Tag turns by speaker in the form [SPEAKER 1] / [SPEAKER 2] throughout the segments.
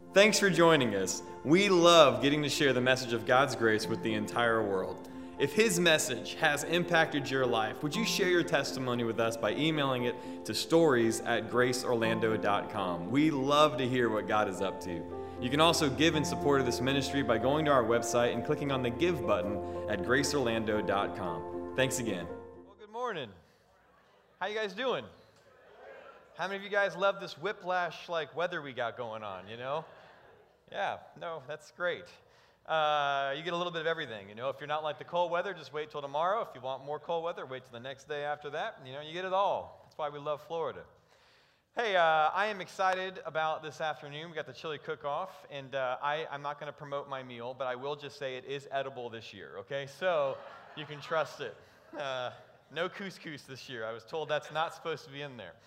[SPEAKER 1] Thanks for joining us. We love getting to share the message of God's grace with the entire world. If His message has impacted your life, would you share your testimony with us by emailing it to stories@graceorlando.com. We love to hear what God is up to. You can also give in support of this ministry by going to our website and clicking on the Give button at graceorlando.com. Thanks again.
[SPEAKER 2] Well, good morning. How you guys doing? How many of you guys love this whiplash-like weather we got going on, you know? Yeah, no, that's great. You get a little bit of everything, you know. If you're not like the cold weather, just wait till tomorrow. If you want more cold weather, wait till the next day after that. You know, you get it all. That's why we love Florida. Hey, I am excited about this afternoon. We got the chili cook-off, and I'm not going to promote my meal, but I will just say it is edible this year, okay? So you can trust it. No couscous this year. I was told that's not supposed to be in there.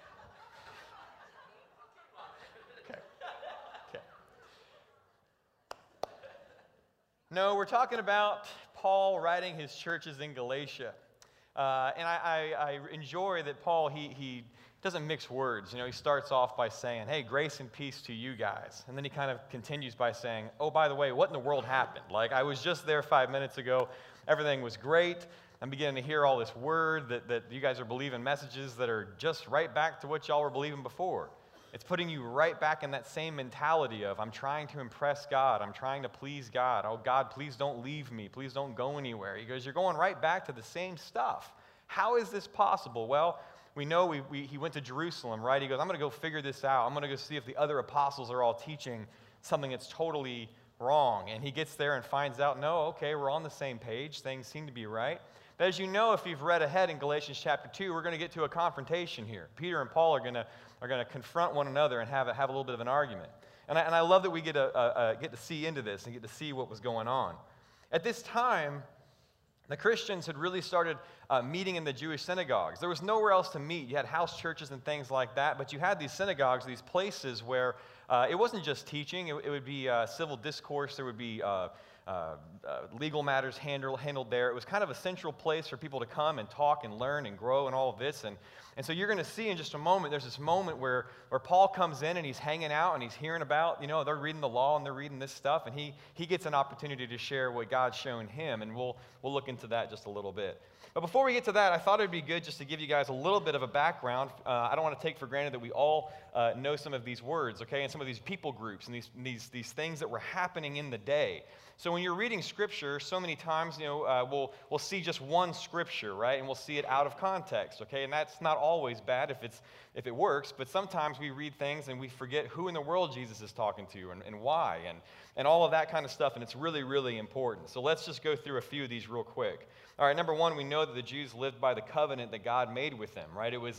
[SPEAKER 2] No, we're talking about Paul writing his churches in Galatia. And I enjoy that Paul, he doesn't mix words. You know, he starts off by saying, hey, grace and peace to you guys. And then he kind of continues by saying, oh, by the way, what in the world happened? Like, I was just there 5 minutes ago. Everything was great. I'm beginning to hear all this word that you guys are believing messages that are just right back to what y'all were believing before. It's putting you right back in that same mentality of, I'm trying to impress God. I'm trying to please God. Oh, God, please don't leave me. Please don't go anywhere. He goes, you're going right back to the same stuff. How is this possible? Well, we know he went to Jerusalem, right? He goes, I'm going to go figure this out. I'm going to go see if the other apostles are all teaching something that's totally wrong. And he gets there and finds out, no, okay, we're on the same page. Things seem to be right. But as you know, if you've read ahead in Galatians chapter 2, we're going to get to a confrontation here. Peter and Paul are going to confront one another and have a little bit of an argument. And I love that we get to see into this and get to see what was going on. At this time, the Christians had really started meeting in the Jewish synagogues. There was nowhere else to meet. You had house churches and things like that, but you had these synagogues, these places where it wasn't just teaching. It would be civil discourse. There would be legal matters handled there. It was kind of a central place for people to come and talk and learn and grow and all of this. And so you're going to see in just a moment, there's this moment where Paul comes in and he's hanging out and he's hearing about, you know, they're reading the law and they're reading this stuff, and he gets an opportunity to share what God's shown him, and we'll look into that just a little bit. But before we get to that, I thought it would be good just to give you guys a little bit of a background. I don't want to take for granted that we all know some of these words, okay, and some of these people groups and these things that were happening in the day. So when you're reading Scripture, so many times, you know, we'll see just one Scripture, right, and we'll see it out of context, okay, and that's not always bad if it works, but sometimes we read things and we forget who in the world Jesus is talking to and why and all of that kind of stuff, and it's really, really important. So let's just go through a few of these real quick. All right, number one, we know that the Jews lived by the covenant that God made with them, right? They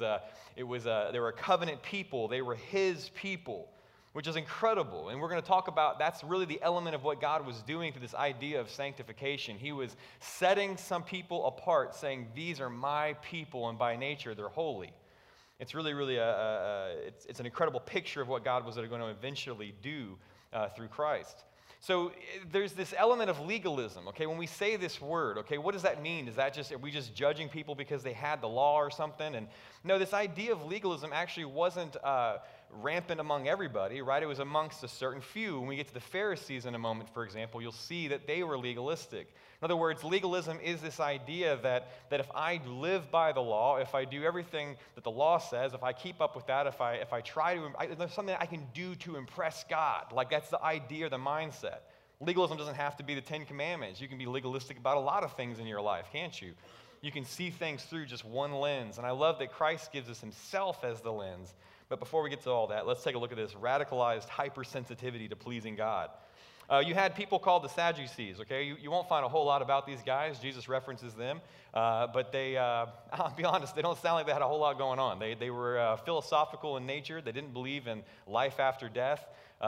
[SPEAKER 2] were a covenant people. They were His people, which is incredible. And we're going to talk about, that's really the element of what God was doing through this idea of sanctification. He was setting some people apart, saying, these are my people, and by nature, they're holy. It's really, really, it's an incredible picture of what God was going to eventually do through Christ. So there's this element of legalism, okay? When we say this word, okay, what does that mean? Are we just judging people because they had the law or something? And no, this idea of legalism actually wasn't rampant among everybody, right? It was amongst a certain few. When we get to the Pharisees in a moment, for example, you'll see that they were legalistic. In other words, legalism is this idea that if I live by the law, if I do everything that the law says, if I keep up with that, if I try to, there's something I can do to impress God. Like, that's the idea or the mindset. Legalism doesn't have to be the Ten Commandments. You can be legalistic about a lot of things in your life, can't you? You can see things through just one lens. And I love that Christ gives us Himself as the lens. But before we get to all that, let's take a look at this radicalized hypersensitivity to pleasing God. You had people called the Sadducees, okay? You won't find a whole lot about these guys. Jesus references them. But I'll be honest, they don't sound like they had a whole lot going on. They were philosophical in nature. They didn't believe in life after death.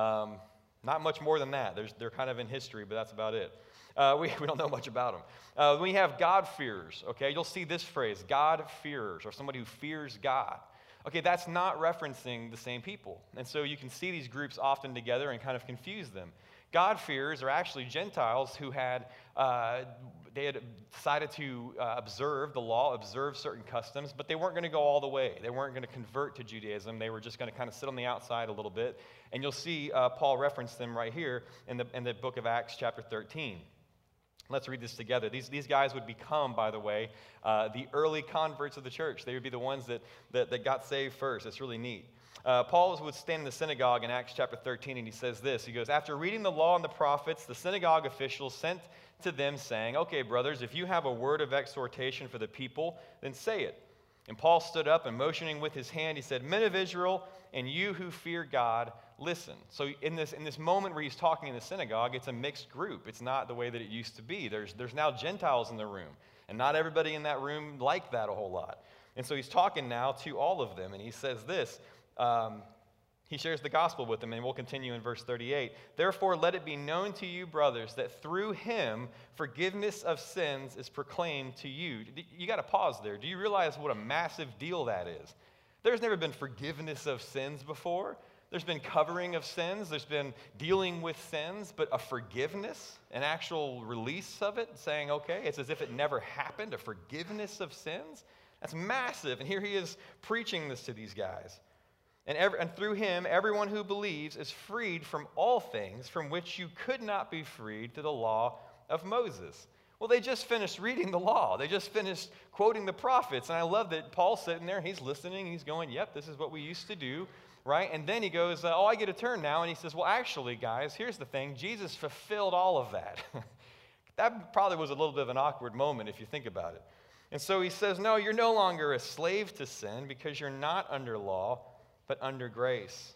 [SPEAKER 2] Not much more than that. They're kind of in history, but that's about it. We don't know much about them. We have God-fearers, okay? You'll see this phrase, God-fearers, or somebody who fears God. Okay, that's not referencing the same people. And so you can see these groups often together and kind of confuse them. God-fearers are actually Gentiles who had they had decided to observe the law, observe certain customs, but they weren't going to go all the way. They weren't going to convert to Judaism. They were just going to kind of sit on the outside a little bit. And you'll see Paul reference them right here in the book of Acts chapter 13. Let's read this together. These guys would become, by the way, the early converts of the church. They would be the ones that got saved first. It's really neat. Paul would stand in the synagogue in Acts chapter 13, and he says this. He goes, after reading the law and the prophets, the synagogue officials sent to them saying, okay, brothers, if you have a word of exhortation for the people, then say it. And Paul stood up and motioning with his hand, he said, men of Israel, and you who fear God, listen. So in this moment where he's talking in the synagogue, it's a mixed group. It's not the way that it used to be. There's now Gentiles in the room, and not everybody in that room liked that a whole lot. And so he's talking now to all of them, and he says this. He shares the gospel with them, and we'll continue in verse 38. Therefore, let it be known to you, brothers, that through him forgiveness of sins is proclaimed to you. You got to pause there. Do you realize what a massive deal that is? There's never been forgiveness of sins before. There's been covering of sins. There's been dealing with sins, but a forgiveness, an actual release of it, saying, okay, it's as if it never happened, a forgiveness of sins. That's massive. And here he is preaching this to these guys. And through him, everyone who believes is freed from all things from which you could not be freed through the law of Moses. Well, they just finished reading the law. They just finished quoting the prophets. And I love that Paul's sitting there, he's listening, he's going, yep, this is what we used to do, right? And then he goes, oh, I get a turn now. And he says, well, actually, guys, here's the thing. Jesus fulfilled all of that. That probably was a little bit of an awkward moment if you think about it. And so he says, no, you're no longer a slave to sin because you're not under law, but under grace.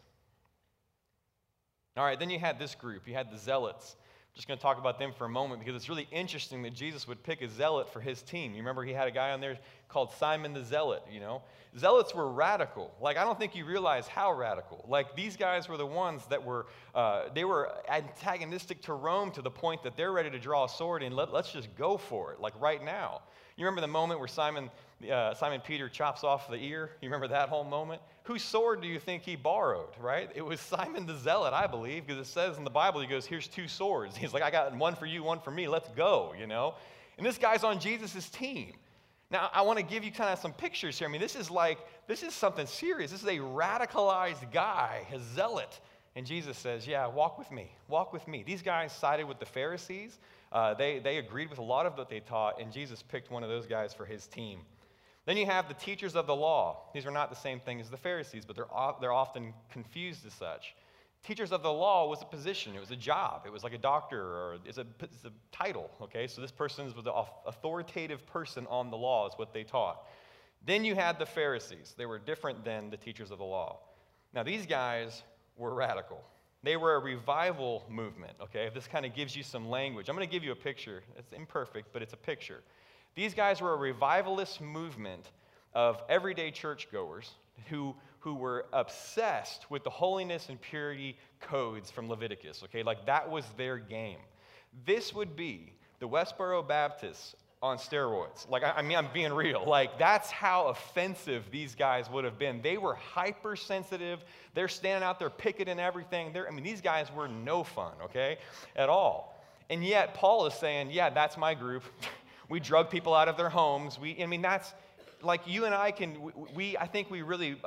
[SPEAKER 2] All right, then you had this group. You had the zealots. I'm just going to talk about them for a moment because it's really interesting that Jesus would pick a zealot for his team. You remember he had a guy on there called Simon the Zealot, you know? Zealots were radical. Like, I don't think you realize how radical. Like, these guys were the ones that were, they were antagonistic to Rome to the point that they're ready to draw a sword and let's just go for it, like right now. You remember the moment where Simon Peter chops off the ear? You remember that whole moment? Whose sword do you think he borrowed, right? It was Simon the Zealot, I believe, because it says in the Bible, he goes, here's two swords. He's like, I got one for you, one for me, let's go, you know? And this guy's on Jesus' team. Now, I want to give you kind of some pictures here. I mean, this is something serious. This is a radicalized guy, a zealot. And Jesus says, yeah, walk with me, walk with me. These guys sided with the Pharisees. They agreed with a lot of what they taught, and Jesus picked one of those guys for his team. Then you have the teachers of the law. These are not the same thing as the Pharisees, but they're often confused as such. Teachers of the law was a position. It was a job. It was like a doctor, or it's a title, okay? So this person was the authoritative person on the law is what they taught. Then you had the Pharisees. They were different than the teachers of the law. Now, these guys were radical. They were a revival movement, okay? This kind of gives you some language. I'm going to give you a picture. It's imperfect, but it's a picture. These guys were a revivalist movement of everyday churchgoers who were obsessed with the holiness and purity codes from Leviticus, okay? Like, that was their game. This would be the Westboro Baptists on steroids. Like, I mean, I'm being real. Like, that's how offensive these guys would have been. They were hypersensitive. They're standing out there picketing everything. These guys were no fun, okay, at all. And yet, Paul is saying, yeah, that's my group. We drug people out of their homes. That's like you and I can. I think we really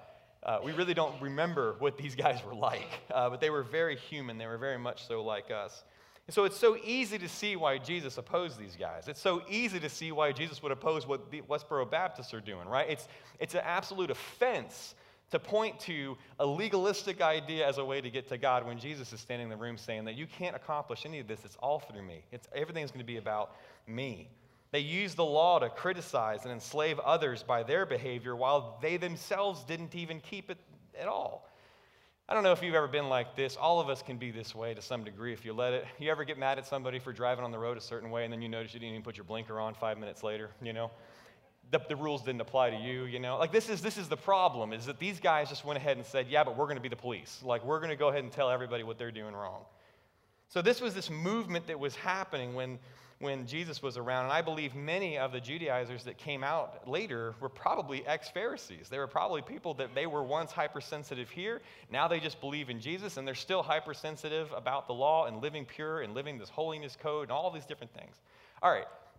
[SPEAKER 2] don't remember what these guys were like, but they were very human. They were very much so like us. And so it's so easy to see why Jesus opposed these guys. It's so easy to see why Jesus would oppose what the Westboro Baptists are doing, right? It's an absolute offense to point to a legalistic idea as a way to get to God when Jesus is standing in the room saying that you can't accomplish any of this. It's all through me. Everything's going to be about me. They use the law to criticize and enslave others by their behavior while they themselves didn't even keep it at all. I don't know if you've ever been like this. All of us can be this way to some degree if you let it. You ever get mad at somebody for driving on the road a certain way and then you notice you didn't even put your blinker on 5 minutes later, you know? The rules didn't apply to you, you know? Like, this is the problem, is that these guys just went ahead and said, yeah, but we're going to be the police. Like, we're going to go ahead and tell everybody what they're doing wrong. So this was this movement that was happening when Jesus was around, and I believe many of the Judaizers that came out later were probably ex-Pharisees. They were probably people that they were once hypersensitive here. Now they just believe in Jesus, and they're still hypersensitive about the law and living pure and living this holiness code and all these different things. All right,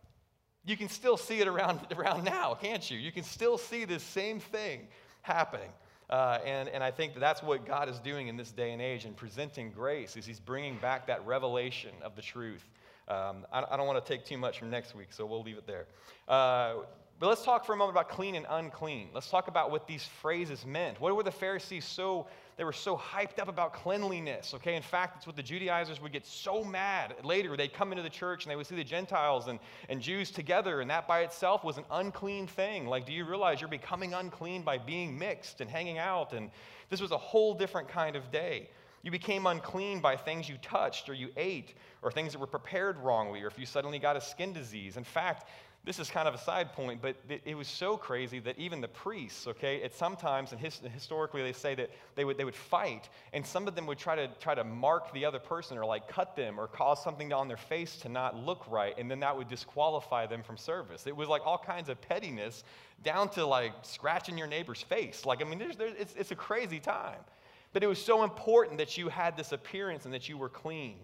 [SPEAKER 2] You can still see it around now, can't you? You can still see this same thing happening. And I think that's what God is doing in this day and age and presenting grace, is he's bringing back that revelation of the truth. I don't want to take too much from next week, so we'll leave it there. But let's talk for a moment about clean and unclean. Let's talk about what these phrases meant. What were the Pharisees they were so hyped up about cleanliness, okay? In fact, it's what the Judaizers would get so mad. Later, they'd come into the church and they would see the Gentiles and Jews together, and that by itself was an unclean thing. Like, do you realize you're becoming unclean by being mixed and hanging out? And this was a whole different kind of day. You became unclean by things you touched or you ate or things that were prepared wrongly, or if you suddenly got a skin disease. In fact, this is kind of a side point, but it was so crazy that even the priests, okay, at sometimes, and historically they say that they would fight, and some of them would try to mark the other person or like cut them or cause something on their face to not look right, and then that would disqualify them from service. It was like all kinds of pettiness down to like scratching your neighbor's face. Like, I mean, it's a crazy time. But it was so important that you had this appearance and that you were clean.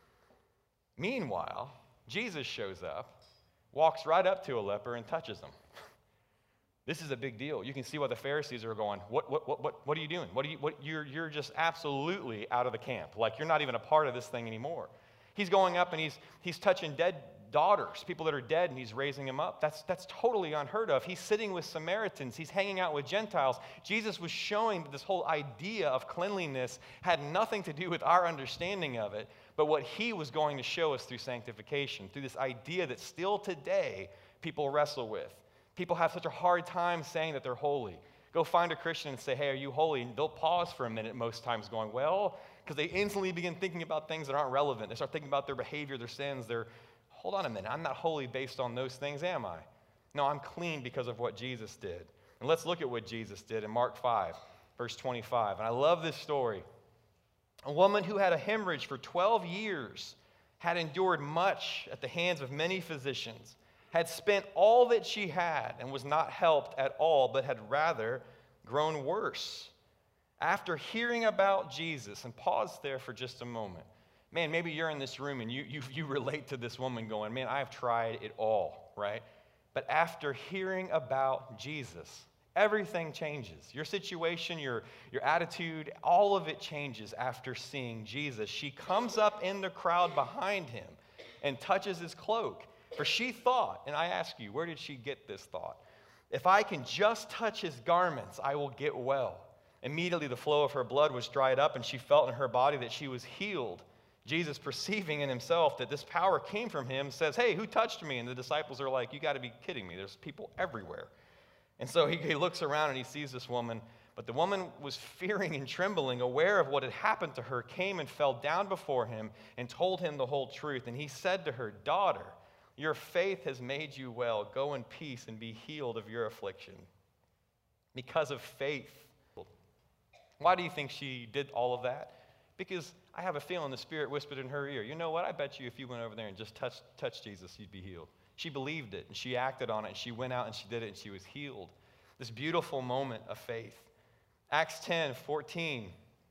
[SPEAKER 2] Meanwhile, Jesus shows up, walks right up to a leper and touches him. This is a big deal. You can see why the Pharisees are going, what are you doing? You're just absolutely out of the camp. Like, you're not even a part of this thing anymore. He's going up and he's touching dead daughters, people that are dead, and he's raising them up. That's totally unheard of. He's sitting with Samaritans. He's hanging out with Gentiles. Jesus was showing that this whole idea of cleanliness had nothing to do with our understanding of it, but what he was going to show us through sanctification, through this idea that still today people wrestle with. People have such a hard time saying that they're holy. Go find a Christian and say, hey, are you holy? And they'll pause for a minute most times going, well, because they instantly begin thinking about things that aren't relevant. They start thinking about their behavior, their sins, hold on a minute, I'm not holy based on those things, am I? No, I'm clean because of what Jesus did. And let's look at what Jesus did in Mark 5, verse 25. And I love this story. A woman who had a hemorrhage for 12 years had endured much at the hands of many physicians, had spent all that she had and was not helped at all, but had rather grown worse. After hearing about Jesus, and pause there for just a moment. Man, maybe you're in this room and you relate to this woman going, man, I've tried it all, right? But after hearing about Jesus, everything changes. Your situation, your attitude, all of it changes after seeing Jesus. She comes up in the crowd behind him and touches his cloak. For she thought, and I ask you, where did she get this thought? If I can just touch his garments, I will get well. Immediately the flow of her blood was dried up, and she felt in her body that she was healed. Jesus, perceiving in himself that this power came from him, says, hey, who touched me? And the disciples are like, you got to be kidding me. There's people everywhere. And so he looks around and he sees this woman. But the woman was fearing and trembling, aware of what had happened to her, came and fell down before him and told him the whole truth. And he said to her, daughter, your faith has made you well. Go in peace and be healed of your affliction. Because of faith. Why do you think she did all of that? Because I have a feeling the Spirit whispered in her ear, you know what, I bet you if you went over there and just touched Jesus, you'd be healed. She believed it, and she acted on it, and she went out and she did it, and she was healed. This beautiful moment of faith. Acts 10:14.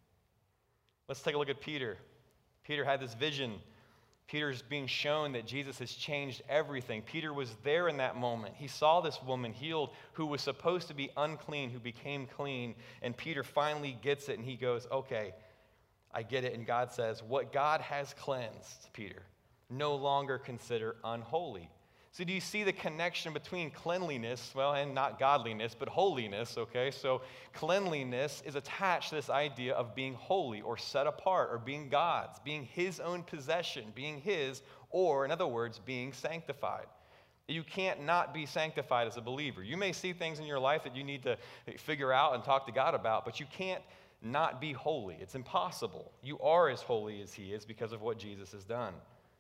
[SPEAKER 2] Let's take a look at Peter. Peter had this vision. Peter's being shown that Jesus has changed everything. Peter was there in that moment. He saw this woman healed who was supposed to be unclean, who became clean, and Peter finally gets it, and he goes, okay, I get it. And God says, what God has cleansed, Peter, no longer consider unholy. So do you see the connection between cleanliness, well, and not godliness, but holiness, okay? So cleanliness is attached to this idea of being holy or set apart or being God's, being his own possession, being his, or in other words, being sanctified. You can't not be sanctified as a believer. You may see things in your life that you need to figure out and talk to God about, but you can't not be holy. It's impossible. You are as holy as he is because of what Jesus has done.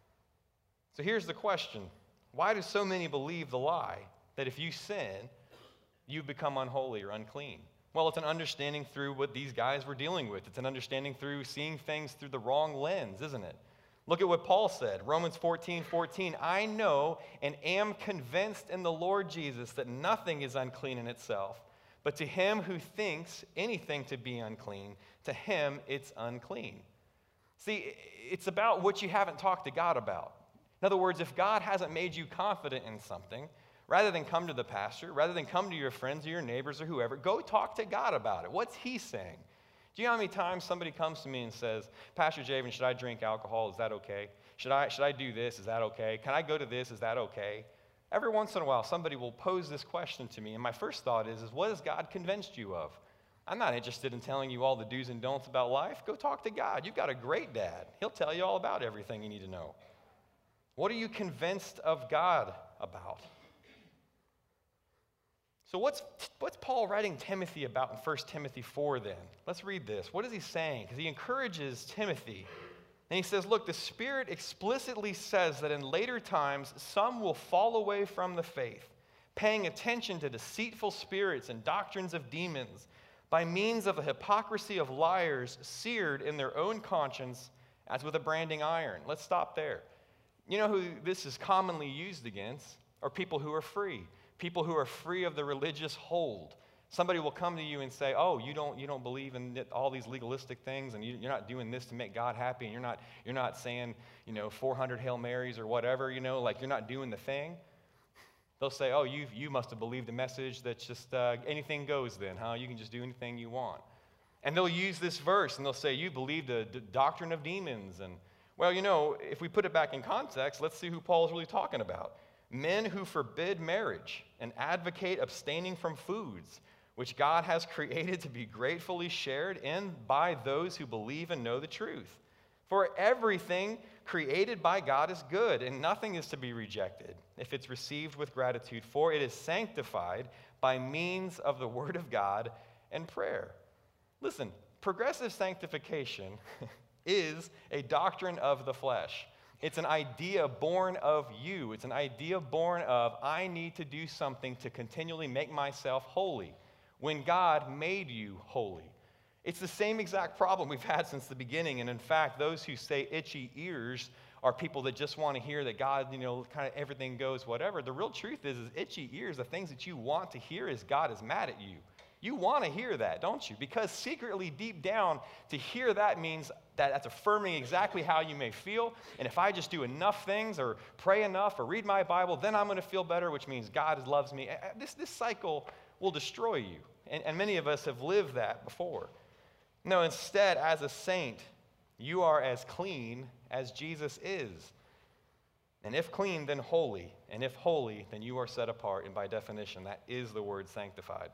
[SPEAKER 2] So here's the question. Why do so many believe the lie that if you sin, you become unholy or unclean? Well, it's an understanding through what these guys were dealing with. It's an understanding through seeing things through the wrong lens, isn't it? Look at what Paul said, Romans 14:14. I know and am convinced in the Lord Jesus that nothing is unclean in itself, but to him who thinks anything to be unclean, to him it's unclean. See, it's about what you haven't talked to God about. In other words, if God hasn't made you confident in something, rather than come to the pastor, rather than come to your friends or your neighbors or whoever, go talk to God about it. What's he saying? Do you know how many times somebody comes to me and says, Pastor Javen, should I drink alcohol? Is that okay? Should I do this? Is that okay? Can I go to this? Is that okay? Every once in a while, somebody will pose this question to me, and my first thought is what has God convinced you of? I'm not interested in telling you all the do's and don'ts about life. Go talk to God. You've got a great dad. He'll tell you all about everything you need to know. What are you convinced of God about? So what's Paul writing Timothy about in 1 Timothy 4 then? Let's read this. What is he saying? Because he encourages Timothy. And he says, look, the Spirit explicitly says that in later times some will fall away from the faith, paying attention to deceitful spirits and doctrines of demons, by means of the hypocrisy of liars seared in their own conscience as with a branding iron. Let's stop there. You know who this is commonly used against? Are people who are free. People who are free of the religious hold. Somebody will come to you and say, oh, you don't believe in all these legalistic things, and you're not doing this to make God happy, and you're not saying, 400 Hail Marys or whatever, like you're not doing the thing. They'll say, oh, you must have believed a message that's just anything goes then, huh? You can just do anything you want. And they'll use this verse, and they'll say, you believe the doctrine of demons. And, well, if we put it back in context, let's see who Paul's really talking about. Men who forbid marriage and advocate abstaining from foods, which God has created to be gratefully shared in by those who believe and know the truth. For everything created by God is good, and nothing is to be rejected if it's received with gratitude, for it is sanctified by means of the word of God and prayer. Listen, progressive sanctification is a doctrine of the flesh. It's an idea born of you. It's an idea born of, I need to do something to continually make myself holy when God made you holy. It's the same exact problem we've had since the beginning. And in fact, those who say itchy ears are people that just want to hear that God, kind of everything goes whatever. The real truth is itchy ears, the things that you want to hear is God is mad at you. You want to hear that, don't you? Because secretly, deep down, to hear that means that that's affirming exactly how you may feel. And if I just do enough things or pray enough or read my Bible, then I'm going to feel better, which means God loves me. This cycle will destroy you. And many of us have lived that before. No, instead, as a saint, you are as clean as Jesus is. And if clean, then holy. And if holy, then you are set apart. And by definition, that is the word sanctified.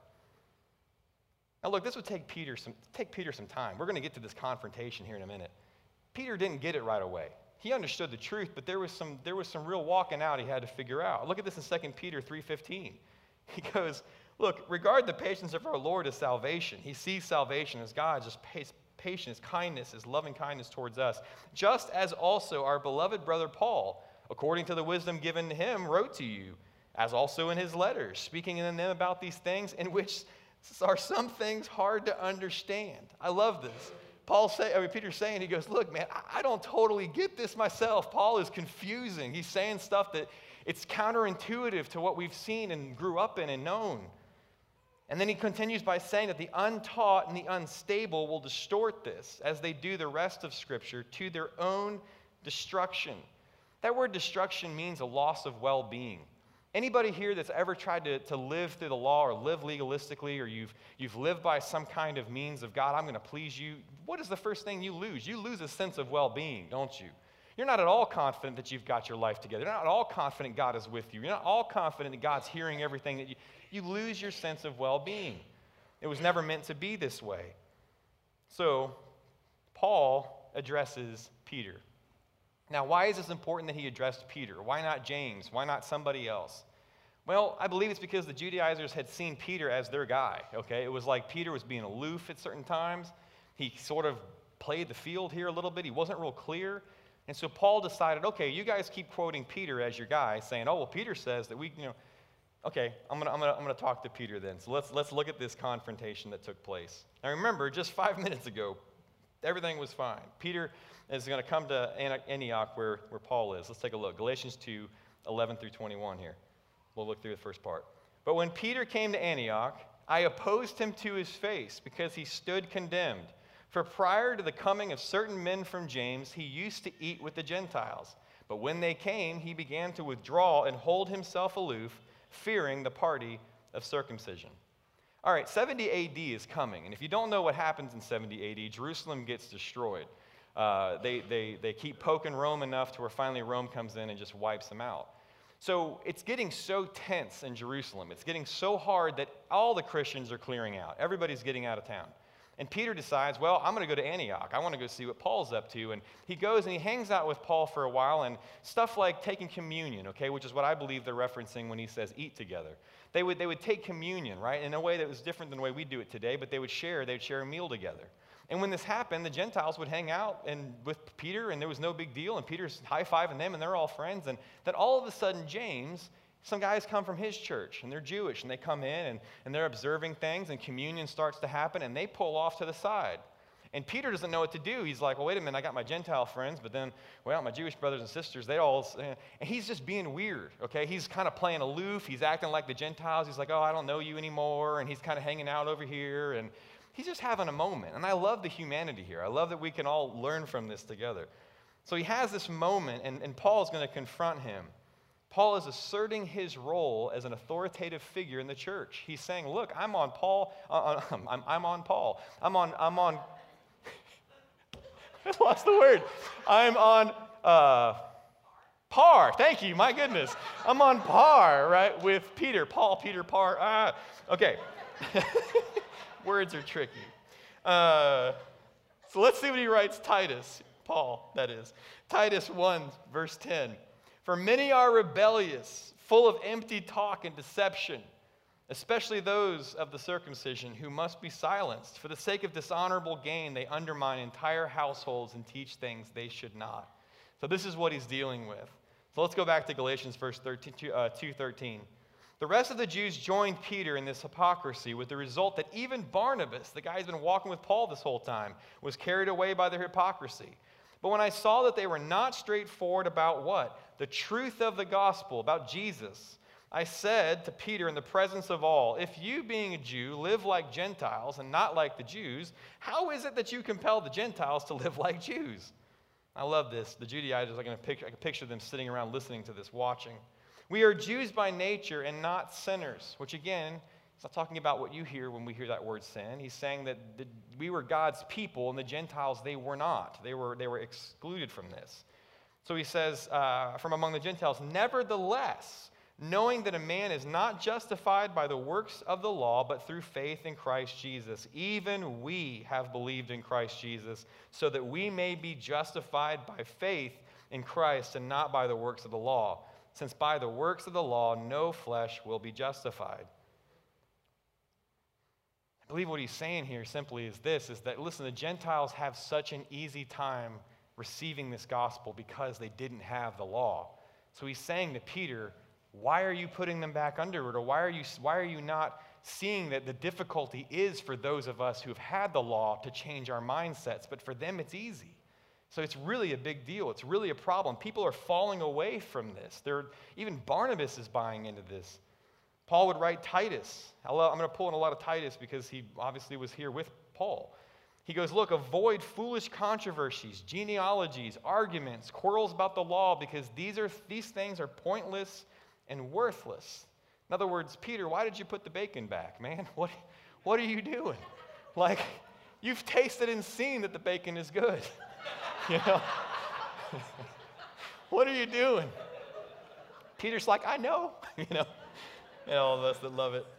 [SPEAKER 2] Now look, this would take Peter some time. We're going to get to this confrontation here in a minute. Peter didn't get it right away. He understood the truth, but there was some real walking out he had to figure out. Look at this in 2 Peter 3:15. He goes, look, regard the patience of our Lord as salvation. He sees salvation as God's just patience, kindness, his loving kindness towards us. Just as also our beloved brother Paul, according to the wisdom given to him, wrote to you, as also in his letters, speaking in them about these things in which are some things hard to understand. I love this. Peter's saying, he goes, look, man, I don't totally get this myself. Paul is confusing. He's saying stuff that it's counterintuitive to what we've seen and grew up in and known. And then he continues by saying that the untaught and the unstable will distort this, as they do the rest of Scripture, to their own destruction. That word destruction means a loss of well-being. Anybody here that's ever tried to live through the law or live legalistically, or you've lived by some kind of means of God, I'm going to please you, what is the first thing you lose? You lose a sense of well-being, don't you? You're not at all confident that you've got your life together. You're not at all confident God is with you. You're not all confident that God's hearing everything that you lose your sense of well-being. It was never meant to be this way. So, Paul addresses Peter. Now, why is this important that he addressed Peter? Why not James? Why not somebody else? Well, I believe it's because the Judaizers had seen Peter as their guy, okay? It was like Peter was being aloof at certain times. He sort of played the field here a little bit. He wasn't real clear. And so Paul decided, okay, you guys keep quoting Peter as your guy, saying, oh, well, Peter says that okay, I'm gonna talk to Peter then. So let's look at this confrontation that took place. Now remember, just 5 minutes ago, everything was fine. Peter is going to come to Antioch where Paul is. Let's take a look. Galatians 2, 11 through 21 here. We'll look through the first part. But when Peter came to Antioch, I opposed him to his face because he stood condemned. For prior to the coming of certain men from James, he used to eat with the Gentiles. But when they came, he began to withdraw and hold himself aloof, fearing the party of circumcision. All right, 70 AD is coming, and if you don't know what happens in 70 AD, Jerusalem gets destroyed. They keep poking Rome enough to where finally Rome comes in and just wipes them out. So it's getting so tense in Jerusalem. It's getting so hard that all the Christians are clearing out. Everybody's getting out of town. And Peter decides, well, I'm going to go to Antioch. I want to go see what Paul's up to. And he goes and he hangs out with Paul for a while, and stuff like taking communion, okay, which is what I believe they're referencing when he says eat together. They would take communion, right, in a way that was different than the way we do it today, but they'd share a meal together. And when this happened, the Gentiles would hang out with Peter, and there was no big deal, and Peter's high-fiving them, and they're all friends. And then all of a sudden, James, some guys come from his church, and they're Jewish, and they come in, and they're observing things, and communion starts to happen, and they pull off to the side. And Peter doesn't know what to do. He's like, well, wait a minute, I got my Gentile friends, but then, well, my Jewish brothers and sisters, and he's just being weird, okay? He's kind of playing aloof. He's acting like the Gentiles. He's like, oh, I don't know you anymore, and he's kind of hanging out over here, and he's just having a moment. And I love the humanity here. I love that we can all learn from this together. So he has this moment, and Paul is going to confront him. Paul is asserting his role as an authoritative figure in the church. He's saying, look, I'm on Paul. I'm on Paul. I'm on I lost the word. I'm on par. Thank you. My goodness. I'm on par, right, with Peter. Paul, Peter, par. Okay. Words are tricky. So let's see what he writes Titus. Paul, that is. Titus 1, verse 10. For many are rebellious, full of empty talk and deception, especially those of the circumcision who must be silenced. For the sake of dishonorable gain, they undermine entire households and teach things they should not. So this is what he's dealing with. So let's go back to Galatians 2:13. The rest of the Jews joined Peter in this hypocrisy, with the result that even Barnabas, the guy who's been walking with Paul this whole time, was carried away by their hypocrisy. But when I saw that they were not straightforward about what? The truth of the gospel, about Jesus, I said to Peter in the presence of all, if you, being a Jew, live like Gentiles and not like the Jews, how is it that you compel the Gentiles to live like Jews? I love this. The Judaizers, I can picture them sitting around listening to this, watching. We are Jews by nature and not sinners, which again, he's not talking about what you hear when we hear that word sin. He's saying that we were God's people and the Gentiles, they were not. They were excluded from this. So he says, from among the Gentiles, nevertheless, knowing that a man is not justified by the works of the law, but through faith in Christ Jesus. Even we have believed in Christ Jesus, so that we may be justified by faith in Christ and not by the works of the law, since by the works of the law no flesh will be justified. I believe what he's saying here simply is this, is that, listen, the Gentiles have such an easy time receiving this gospel because they didn't have the law. So he's saying to Peter, why are you putting them back under it? Or why are you not seeing that the difficulty is for those of us who've had the law to change our mindsets, but for them it's easy. So it's really a big deal. It's really a problem. People are falling away from this. Even Barnabas is buying into this. Paul would write Titus. I'm going to pull in a lot of Titus because he obviously was here with Paul. He goes, look, avoid foolish controversies, genealogies, arguments, quarrels about the law, because these things are pointless and worthless. In other words, Peter, why did you put the bacon back, man? What are you doing? Like, you've tasted and seen that the bacon is good. You know? What are you doing? Peter's like, I know. You know? And all of us that love it.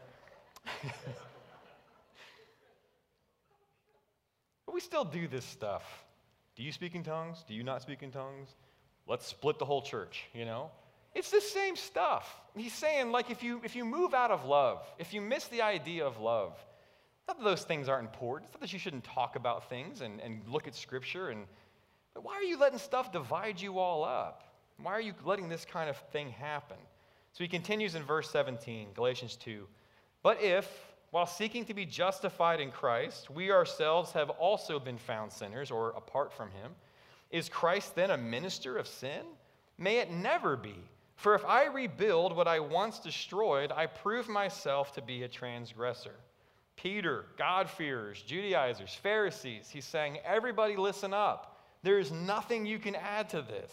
[SPEAKER 2] But we still do this stuff. Do you speak in tongues? Do you not speak in tongues? Let's split the whole church, you know? It's the same stuff. He's saying, like, if you move out of love, if you miss the idea of love, not that those things aren't important. It's not that you shouldn't talk about things and look at Scripture. But why are you letting stuff divide you all up? Why are you letting this kind of thing happen? So he continues in verse 17, Galatians 2. But if, while seeking to be justified in Christ, we ourselves have also been found sinners, or apart from him, is Christ then a minister of sin? May it never be. For if I rebuild what I once destroyed, I prove myself to be a transgressor. Peter, God-fearers, Judaizers, Pharisees, he's saying, everybody listen up. There is nothing you can add to this.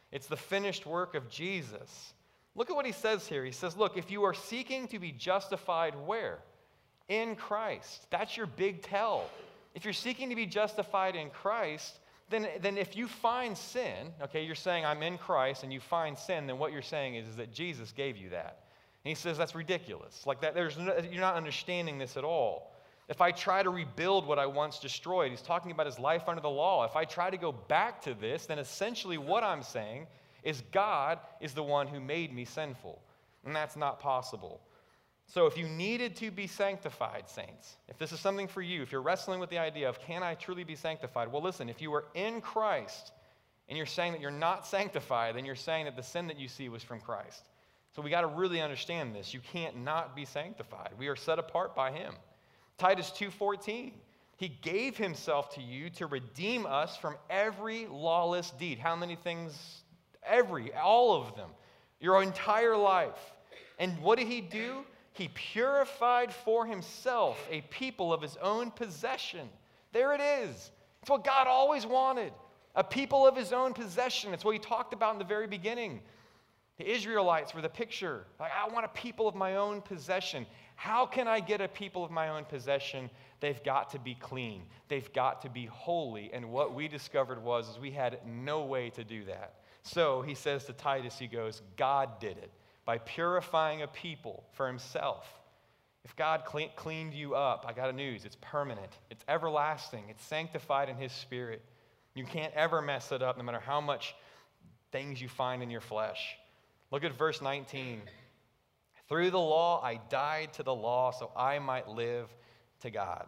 [SPEAKER 2] It's the finished work of Jesus. Look at what he says here. He says, look, if you are seeking to be justified where? In Christ. That's your big tell. If you're seeking to be justified in Christ, then if you find sin, okay, you're saying I'm in Christ and you find sin, then what you're saying is that Jesus gave you that. And he says that's ridiculous. Like that, you're not understanding this at all. If I try to rebuild what I once destroyed, he's talking about his life under the law. If I try to go back to this, then essentially what I'm saying is God is the one who made me sinful. And that's not possible. So if you needed to be sanctified, saints, if this is something for you, if you're wrestling with the idea of can I truly be sanctified? Well, listen, if you are in Christ and you're saying that you're not sanctified, then you're saying that the sin that you see was from Christ. So we got to really understand this. You can't not be sanctified. We are set apart by him. Titus 2:14, he gave himself to you to redeem us from every lawless deed. How many things? All of them. Your entire life. And what did he do? He purified for himself a people of his own possession. There it is. It's what God always wanted. A people of his own possession. It's what he talked about in the very beginning. The Israelites were the picture. Like, I want a people of my own possession. How can I get a people of my own possession? They've got to be clean. They've got to be holy. And what we discovered was we had no way to do that. So he says to Titus, he goes, God did it by purifying a people for himself. If God cleaned you up, I got news. It's permanent. It's everlasting. It's sanctified in his Spirit. You can't ever mess it up no matter how much things you find in your flesh. Look at verse 19. Through the law, I died to the law so I might live to God.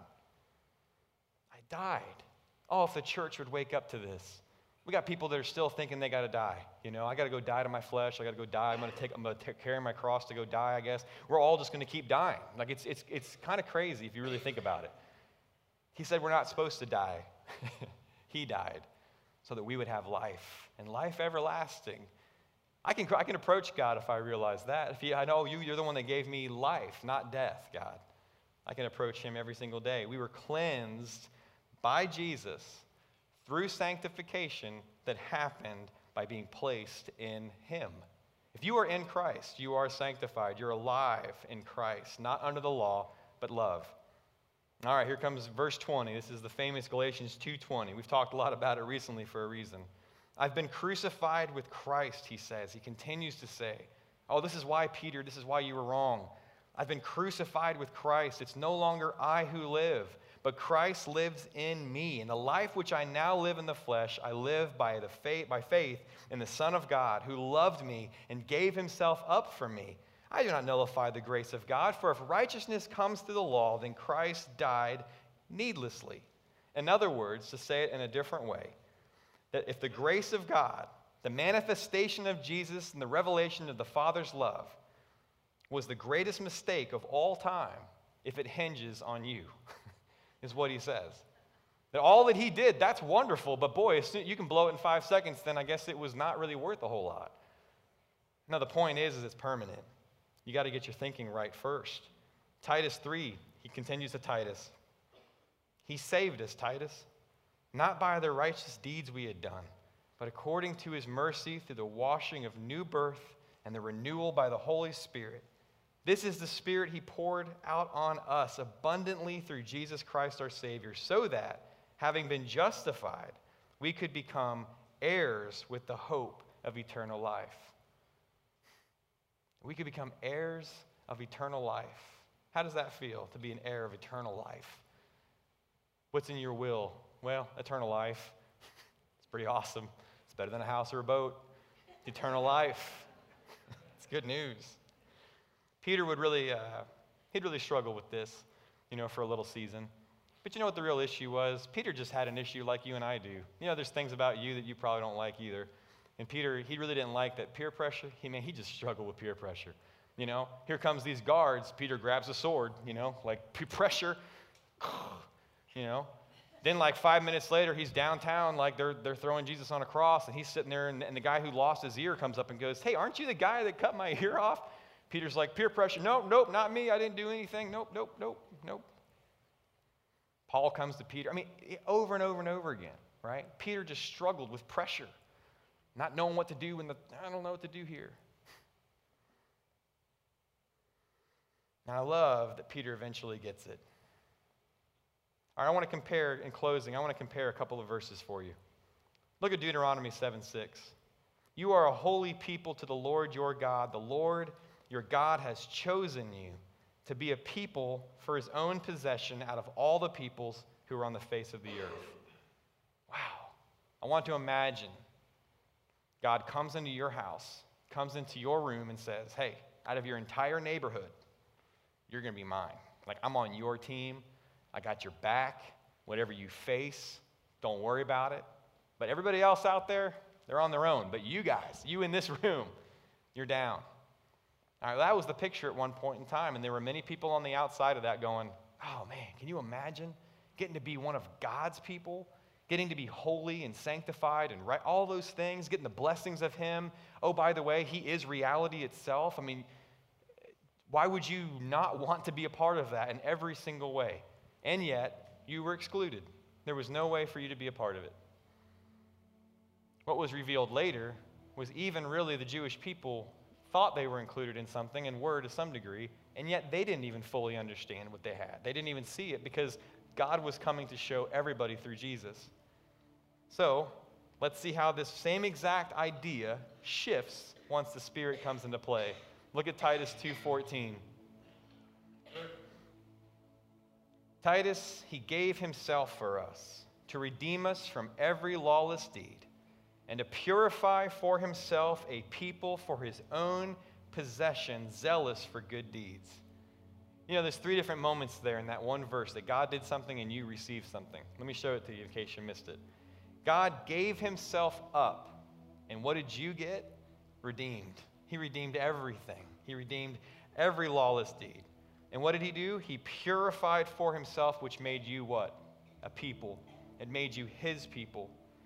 [SPEAKER 2] I died. Oh, if the church would wake up to this. We got people that are still thinking they got to die. You know, I got to go die to my flesh. I got to go die. I'm going to carry my cross to go die, I guess. We're all just going to keep dying. Like it's kind of crazy if you really think about it. He said we're not supposed to die. He died so that we would have life and life everlasting. I can approach God if I realize that. I know you're the one that gave me life, not death, God. I can approach him every single day. We were cleansed by Jesus through sanctification that happened by being placed in him. If you are in Christ, you are sanctified. You're alive in Christ, not under the law, but love. All right, here comes verse 20. This is the famous Galatians 2:20. We've talked a lot about it recently for a reason. I've been crucified with Christ, he says. He continues to say, oh, this is why, Peter, this is why you were wrong. I've been crucified with Christ. It's no longer I who live, but Christ lives in me. And the life which I now live in the flesh, I live by faith in the Son of God, who loved me and gave himself up for me. I do not nullify the grace of God, for if righteousness comes through the law, then Christ died needlessly. In other words, to say it in a different way, that if the grace of God, the manifestation of Jesus and the revelation of the Father's love was the greatest mistake of all time, if it hinges on you, is what he says. That all that he did, that's wonderful, but boy, you can blow it in 5 seconds, then I guess it was not really worth a whole lot. No, the point is it's permanent. You got to get your thinking right first. Titus 3, he continues to Titus. He saved us, Titus, not by the righteous deeds we had done, but according to his mercy through the washing of new birth and the renewal by the Holy Spirit. This is the Spirit he poured out on us abundantly through Jesus Christ our Savior, so that, having been justified, we could become heirs with the hope of eternal life. We could become heirs of eternal life. How does that feel, to be an heir of eternal life? What's in your will? Well, eternal life. It's pretty awesome. It's better than a house or a boat. Eternal life. It's good news. Peter would really, he'd really struggle with this, for a little season. But you know what the real issue was? Peter just had an issue like you and I do. There's things about you that you probably don't like either. And Peter, he really didn't like that peer pressure. He just struggled with peer pressure. Here comes these guards. Peter grabs a sword, like peer pressure. Then like 5 minutes later, he's downtown, like they're throwing Jesus on a cross, and he's sitting there, and the guy who lost his ear comes up and goes, hey, aren't you the guy that cut my ear off? Peter's like, peer pressure. Nope, not me. I didn't do anything. Nope. Paul comes to Peter. Over and over and over again, right? Peter just struggled with pressure. not knowing what to do when I don't know what to do here. And I love that Peter eventually gets it. All right, I want to compare, in closing, I want to compare a couple of verses for you. Look at Deuteronomy 7:6. You are a holy people to the Lord your God. The Lord your God has chosen you to be a people for his own possession out of all the peoples who are on the face of the earth. Wow. I want to imagine God comes into your house, comes into your room and says, hey, out of your entire neighborhood, you're going to be mine. Like, I'm on your team. I got your back. Whatever you face, don't worry about it. But everybody else out there, they're on their own. But you guys, you in this room, you're down. All right, that was the picture at one point in time. And there were many people on the outside of that going, oh, man, can you imagine getting to be one of God's people? Getting to be holy and sanctified and right, all those things, getting the blessings of him. Oh, by the way, he is reality itself. I mean, why would you not want to be a part of that in every single way? And yet, you were excluded. There was no way for you to be a part of it. What was revealed later was even really the Jewish people thought they were included in something and were to some degree, and yet they didn't even fully understand what they had. They didn't even see it because God was coming to show everybody through Jesus. So, let's see how this same exact idea shifts once the Spirit comes into play. Look at Titus 2:14. Titus, he gave himself for us to redeem us from every lawless deed and to purify for himself a people for his own possession, zealous for good deeds. You know, there's 3 different moments there in that one verse that God did something and you received something. Let me show it to you in case you missed it. God gave himself up, and what did you get? Redeemed. He redeemed everything. He redeemed every lawless deed. And what did he do? He purified for himself, which made you what? A people. It made you his people.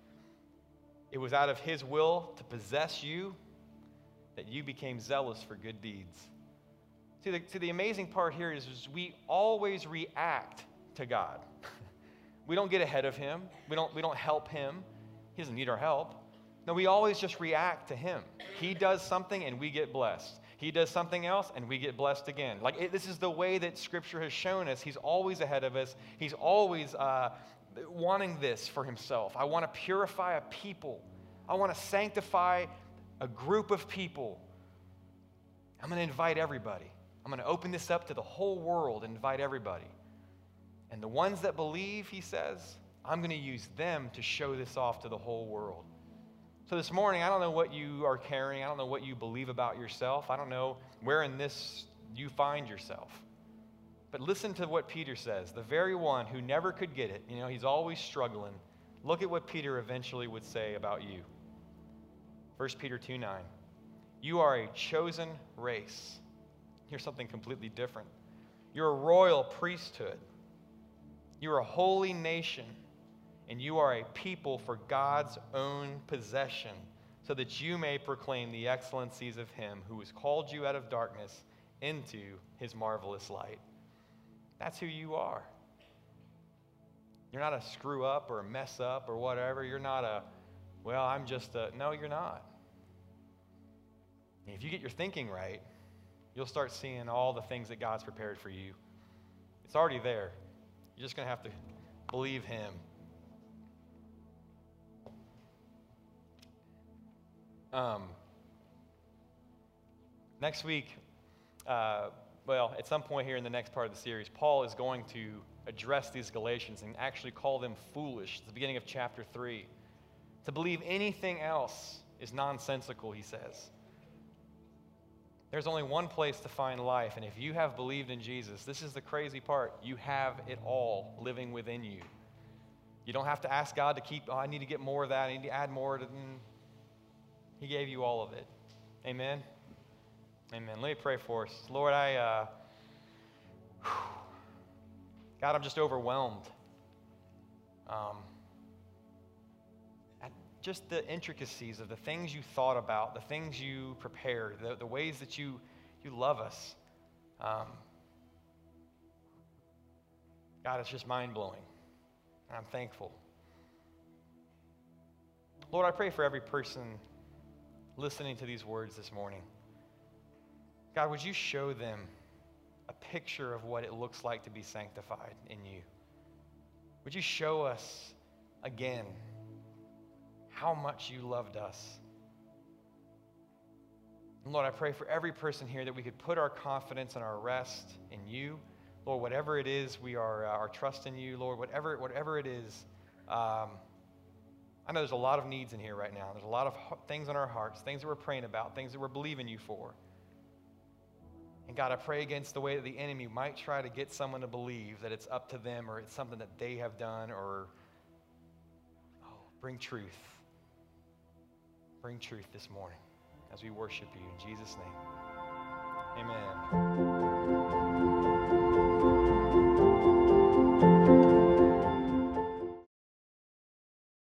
[SPEAKER 2] It was out of his will to possess you that you became zealous for good deeds. See, the amazing part here is we always react to God. We don't get ahead of him. We don't help him. He doesn't need our help. No, we always just react to him. He does something and we get blessed. He does something else and we get blessed again. This is the way that Scripture has shown us. He's always ahead of us. He's always wanting this for himself. I want to purify a people. I want to sanctify a group of people. I'm going to invite everybody. I'm going to open this up to the whole world and invite everybody. And the ones that believe, he says, I'm going to use them to show this off to the whole world. So this morning, I don't know what you are carrying. I don't know what you believe about yourself. I don't know where in this you find yourself. But listen to what Peter says, the very one who never could get it. You know, he's always struggling. Look at what Peter eventually would say about you. 1 Peter 2:9. You are a chosen race. Here's something completely different. You're a royal priesthood. You're a holy nation. And you are a people for God's own possession, so that you may proclaim the excellencies of him who has called you out of darkness into his marvelous light. That's who you are. You're not a screw up or a mess up or whatever. You're not no, you're not. And if you get your thinking right, you'll start seeing all the things that God's prepared for you. It's already there. You're just going to have to believe him. Next week, at some point here in the next part of the series, Paul is going to address these Galatians and actually call them foolish. It's the beginning of chapter 3. To believe anything else is nonsensical, he says. There's only one place to find life, and if you have believed in Jesus, this is the crazy part. You have it all living within you. You don't have to ask God to I need to get more of that. I need to add more to He gave you all of it. Amen? Amen. Let me pray for us. Lord, God, I'm just overwhelmed. At just the intricacies of the things you thought about, the things you prepared, the ways that you love us. God, it's just mind-blowing. I'm thankful. Lord, I pray for every person listening to these words this morning. God, would you show them a picture of what it looks like to be sanctified in you? Would you show us again how much you loved us? And Lord, I pray for every person here that we could put our confidence and our rest in you. Lord, whatever it is, we are our trust in you. Lord, whatever it is, I know there's a lot of needs in here right now. There's a lot of things in our hearts, things that we're praying about, things that we're believing you for. And God, I pray against the way that the enemy might try to get someone to believe that it's up to them or it's something that they have done, or bring truth. Bring truth this morning as we worship you. In Jesus' name, amen.